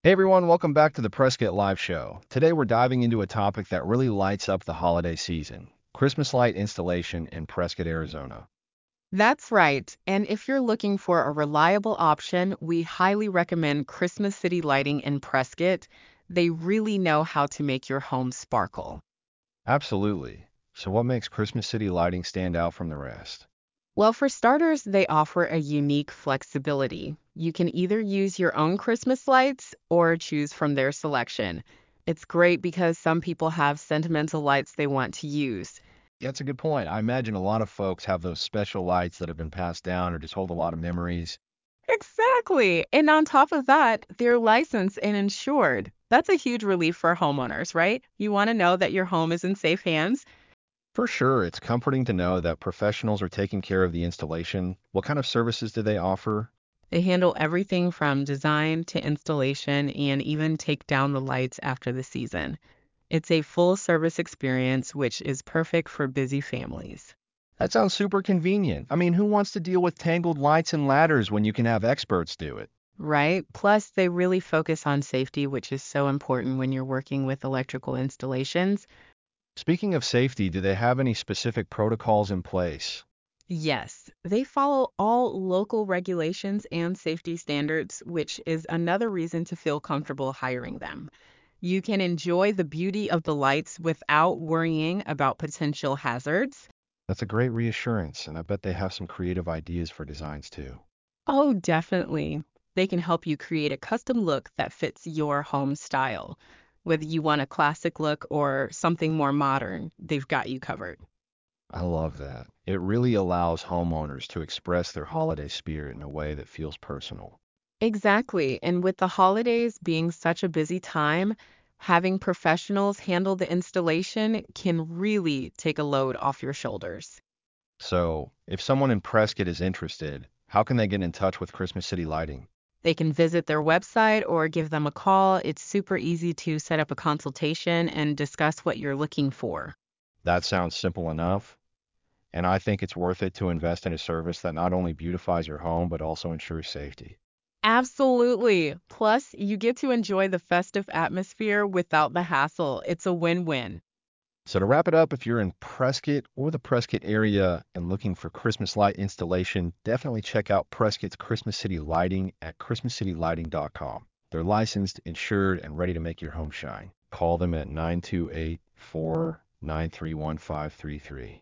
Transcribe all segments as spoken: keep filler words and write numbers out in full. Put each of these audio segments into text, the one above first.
Hey everyone, welcome back to the Prescott Live Show. Today we're diving into a topic that really lights up the holiday season, Christmas light installation in Prescott, Arizona. That's right. And if you're looking for a reliable option, we highly recommend Christmas City Lighting in Prescott. They really know how to make your home sparkle. Absolutely. So what makes Christmas City lighting stand out from the rest? Well, for starters, they offer a unique flexibility. You can either use your own Christmas lights or choose from their selection. It's great because some people have sentimental lights they want to use. That's a good point. I imagine a lot of folks have those special lights that have been passed down or just hold a lot of memories. Exactly. And on top of that, they're licensed and insured. That's a huge relief for homeowners, right? You want to know that your home is in safe hands. For sure, it's comforting to know that professionals are taking care of the installation. What kind of services do they offer? They handle everything from design to installation and even take down the lights after the season. It's a full service experience, which is perfect for busy families, That sounds super convenient. I mean, who wants to deal with tangled lights and ladders when you can have experts do it? right? Plus, they really focus on safety, which is so important when you're working with electrical installations. Speaking of safety, do they have any specific protocols in place? Yes, they follow all local regulations and safety standards, which is another reason to feel comfortable hiring them. You can enjoy the beauty of the lights without worrying about potential hazards. That's a great reassurance, and I bet they have some creative ideas for designs too. Oh, definitely. They can help you create a custom look that fits your home style. Whether you want a classic look or something more modern, they've got you covered. I love that. It really allows homeowners to express their holiday spirit in a way that feels personal. Exactly. And with the holidays being such a busy time, having professionals handle the installation can really take a load off your shoulders. So, if someone in Prescott is interested, how can they get in touch with Christmas City Lighting? They can visit their website or give them a call. It's super easy to set up a consultation and discuss what you're looking for. That sounds simple enough, and I think it's worth it to invest in a service that not only beautifies your home but also ensures safety. Absolutely. Plus, you get to enjoy the festive atmosphere without the hassle. It's a win-win. So to wrap it up, if you're in Prescott or the Prescott area and looking for Christmas light installation, definitely check out Prescott's Christmas City Lighting at christmas city lighting dot com. They're licensed, insured, and ready to make your home shine. Call them at nine two eight, four nine three, one five three three.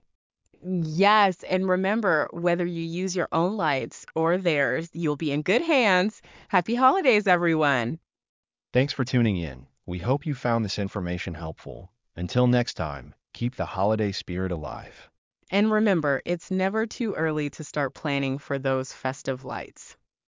Yes, and remember, whether you use your own lights or theirs, you'll be in good hands. Happy holidays, everyone. Thanks for tuning in. We hope you found this information helpful. Until next time, keep the holiday spirit alive. And remember, it's never too early to start planning for those festive lights.